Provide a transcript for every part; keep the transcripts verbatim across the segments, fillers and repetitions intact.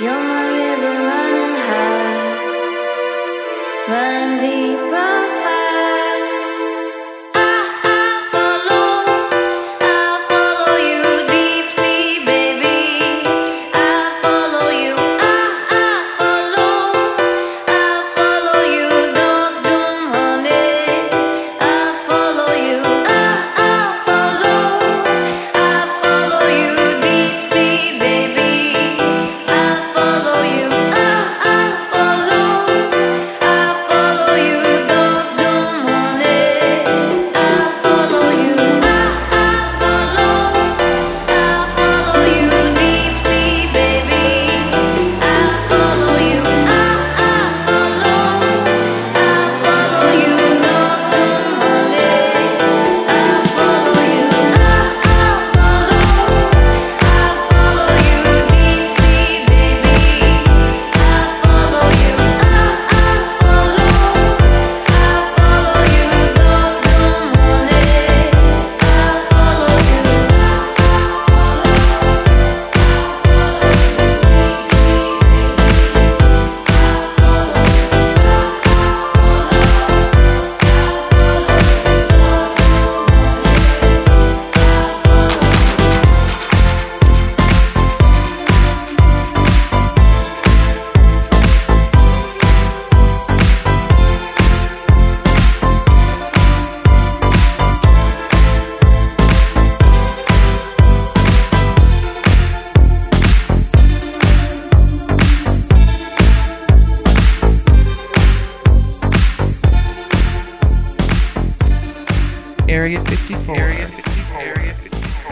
Area fifty-four. Area fifty-four. Area fifty-four.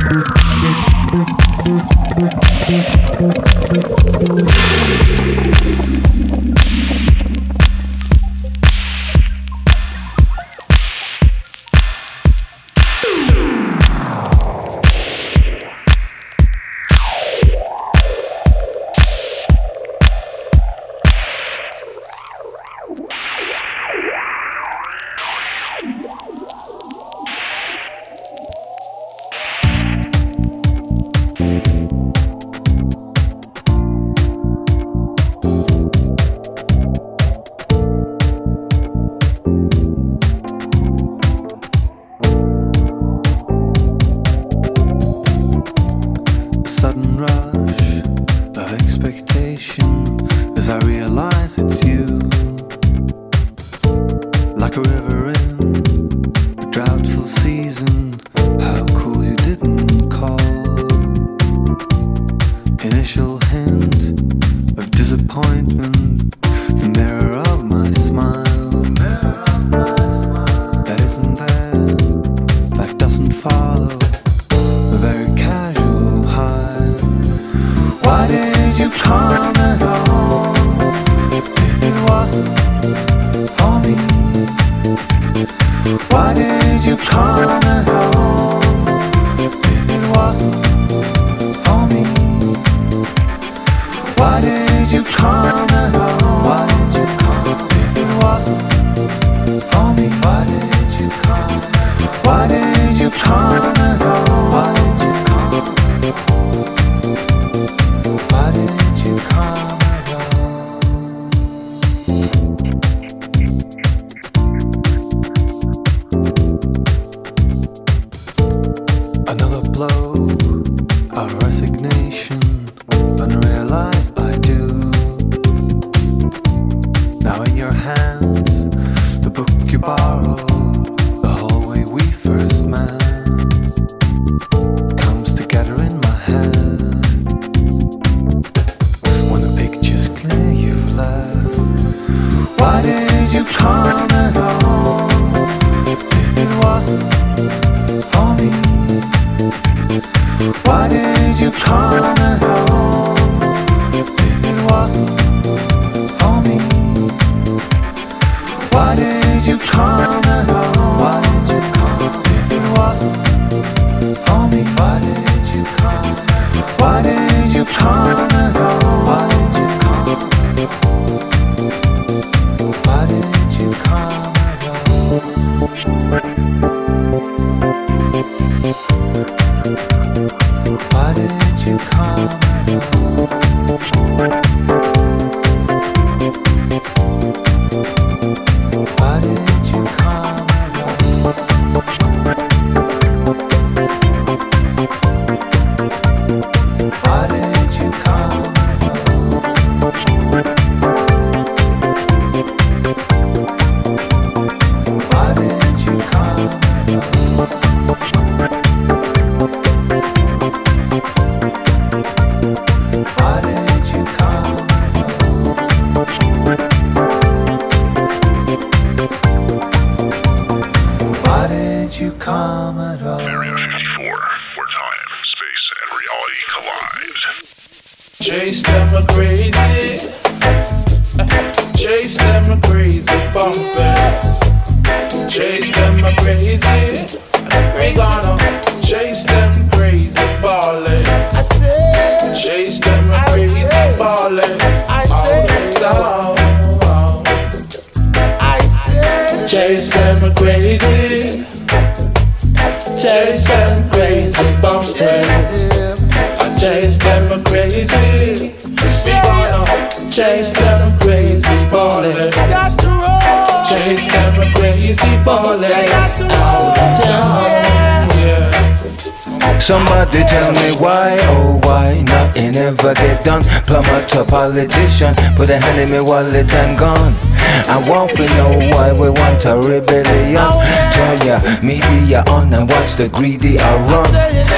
Somebody tell me why, oh why nothing ever get done. Plumber to politician, put a hand in me wallet and gone. I want to know why we want a rebellion. Turn your media on and watch the greedy I run.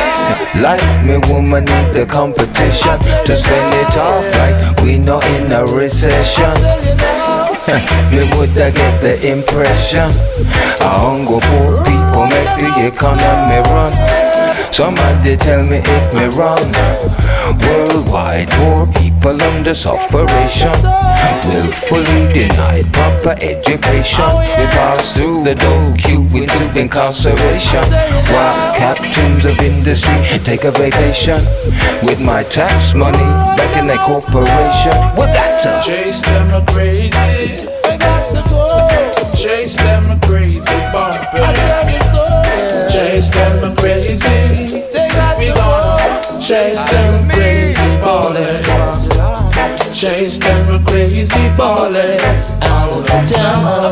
Like me woman need the competition to spend it off like we not in a recession. Me woulda get the impression a hunger poor people make the economy run. Somebody tell me if me wrong. Worldwide, more people under sufferation, willfully denied proper education. We pass through the door, queue into incarceration, while captains of industry take a vacation with my tax money back in their corporation. We got to chase them a crazy. We got to go. Chase them a crazy barbarians. Chase them a crazy. We gonna chase them crazy ballers. Chase them a crazy ballers out of town.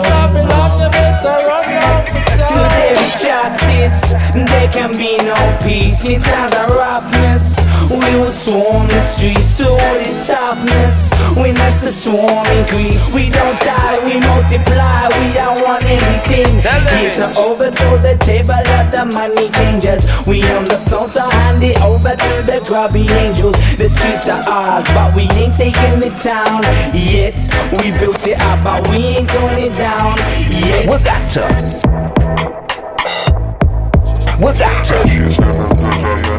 So there is justice, there can be no peace. It's under roughness. We will swarm the streets to all its toughness. We as the swarm increase. We don't die, we multiply. We don't want anything. Here to overthrow the table of the money changers. We on the throne, so hand it over to the grubby angels. The streets are ours, but we ain't taking this town yet. We built it up, but we ain't torn it down yet. We got to We got to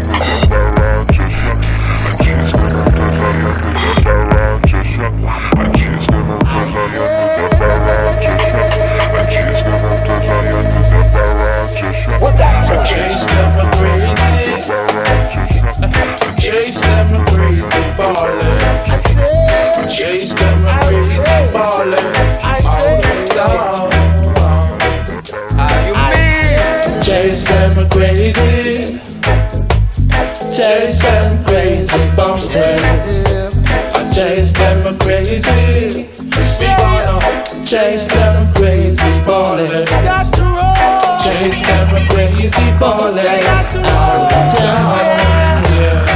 Chase them a crazy. Chase them a crazy ballers. Chase them a crazy ballers out of town. Chase them a crazy. Chase them crazy ballers. Chase them a crazy. We gonna chase them crazy ballers. Chase them a crazy ballers out of town. Yeah.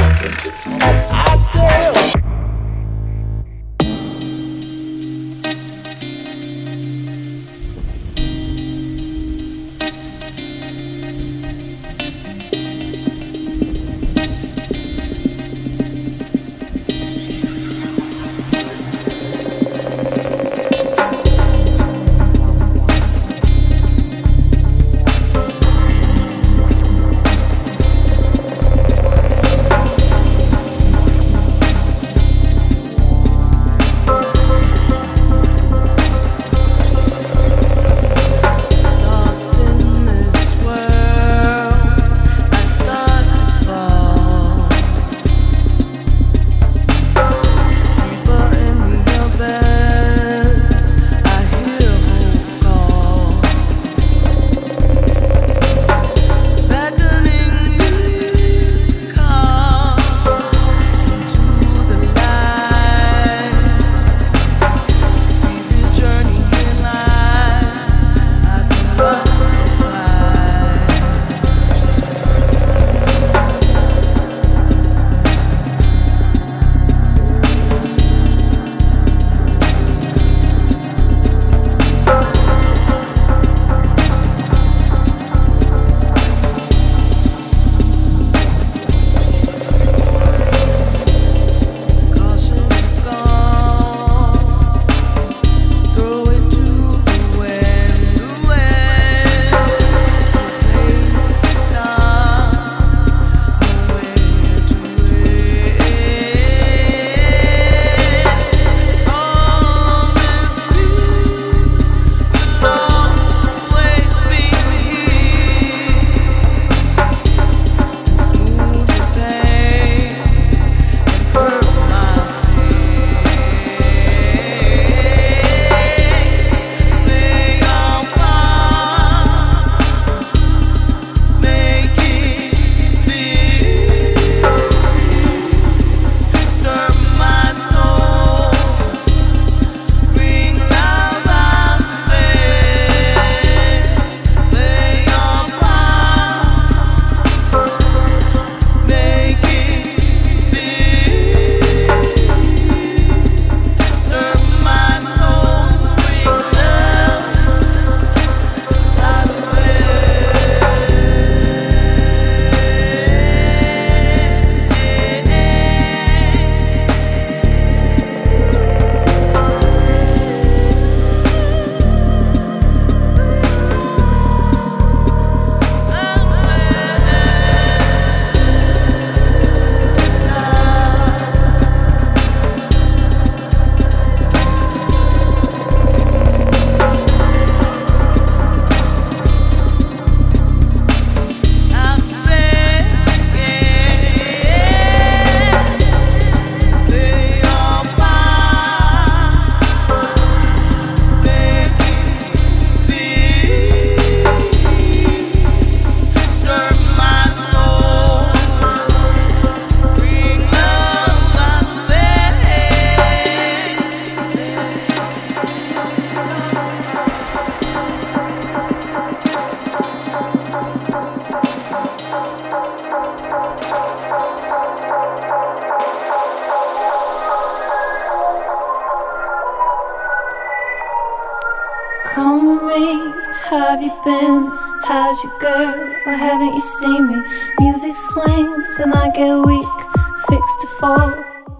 have you been? How's your girl? Why haven't you seen me? Music swings and I get weak, fixed to fall.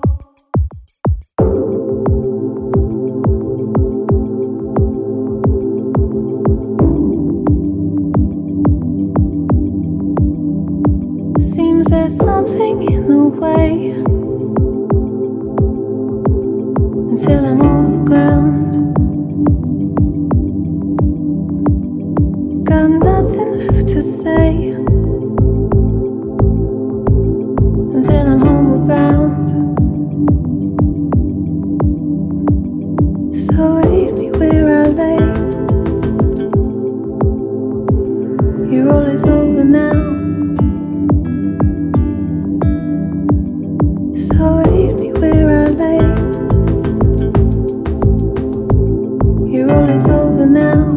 Seems there's something in the way until I'm overground. Got nothing left to say until I'm homeward bound. So leave me where I lay. Your role is over now. So leave me where I lay. Your role is over now.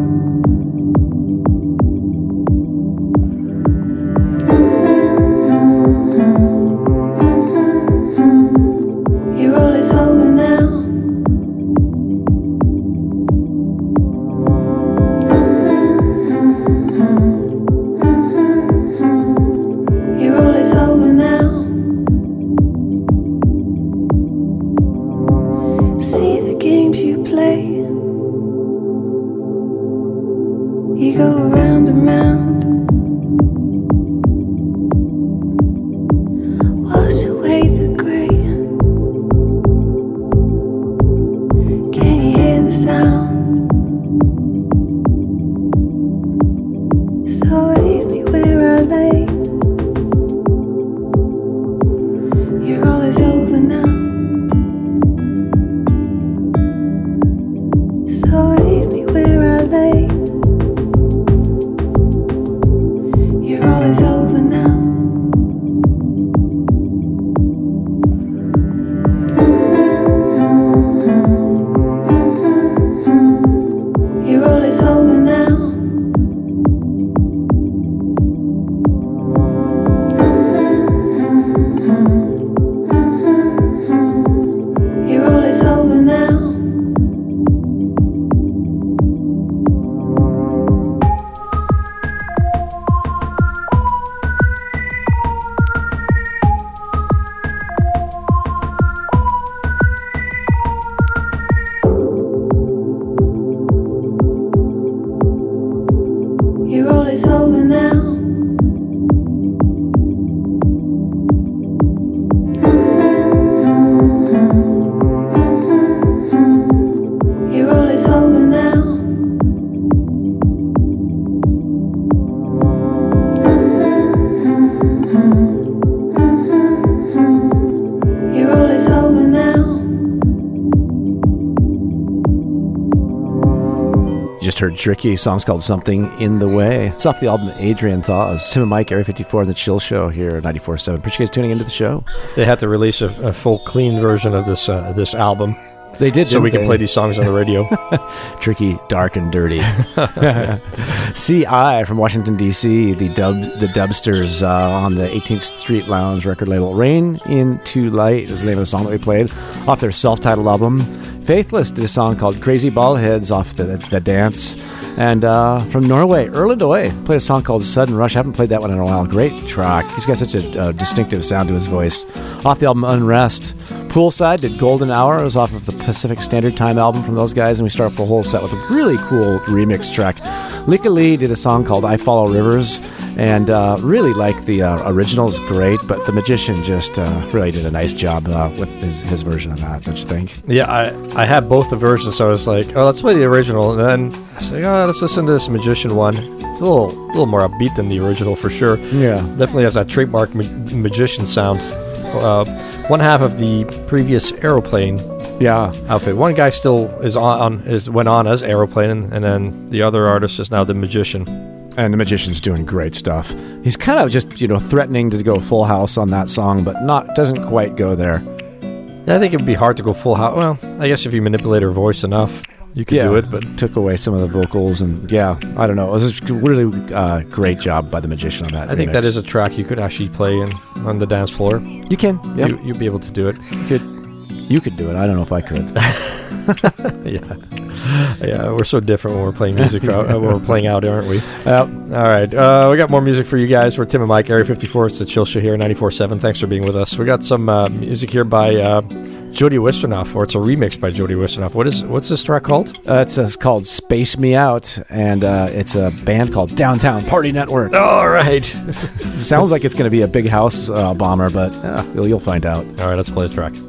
Heard Tricky. Song's called Something in the Way. It's off the album Adrian Thaws. Tim and Mike, Area fifty-four on the Chill Show here at ninety-four point seven. Appreciate you guys tuning into the show. They had to release a, a full clean version of this uh, this album. They did, so we they? can play these songs on the radio. Tricky, dark, and dirty. C I from Washington, D C, the dub, the Dubsters uh, on the eighteenth Street Lounge record label. Rain Into Light is the name of the song that we played off their self-titled album. Faithless did a song called Crazy Ballheads off the, the Dance. And uh, from Norway, Erlendoy played a song called Sudden Rush. I haven't played that one in a while. Great track. He's got such a uh, distinctive sound to his voice. Off the album Unrest. Poolside did Golden Hour. It was off of the Pacific Standard Time album from those guys. And we start off the whole set with a really cool remix track. Lika Lee did a song called I Follow Rivers. And uh, really like the uh, original is great, but the Magician just uh, really did a nice job uh, with his, his version of that, don't you think? Yeah, I, I had both the versions, so I was like, oh, let's play the original. And then I was like, oh, let's listen to this Magician one. It's a little little more upbeat than the original for sure. Yeah. Definitely has that trademark ma- Magician sound. Uh, one half of the previous Aeroplane yeah. outfit. One guy still is on, on is went on as Aeroplane, and, and then the other artist is now the Magician. And the Magician's doing great stuff. He's kind of just, you know, threatening to go full house on that song, but not doesn't quite go there. I think it would be hard to go full house. Well, I guess if you manipulate her voice enough, you could yeah, do it, but took away some of the vocals, and yeah, I don't know. It was a really uh, great job by the Magician on that. I remix. think that is a track you could actually play in on the dance floor. You can, yeah. You, you'd be able to do it. Good. You could do it. I don't know if I could. yeah, yeah. We're so different when we're playing music. out, when we're playing out, aren't we? Yep. All right. Uh, we got more music for you guys. We're Tim and Mike, Area fifty-four. It's the Chill Show here, ninety-four point seven. Thanks for being with us. We got some uh, music here by uh, Jody Wisternoff, or it's a remix by Jody Wisternoff. What is what's this track called? Uh, it's, uh, it's called Space Me Out, and uh, it's a band called Downtown Party Network. All right. It sounds like it's going to be a big house uh, bomber, but uh, you'll, you'll find out. All right, let's play the track.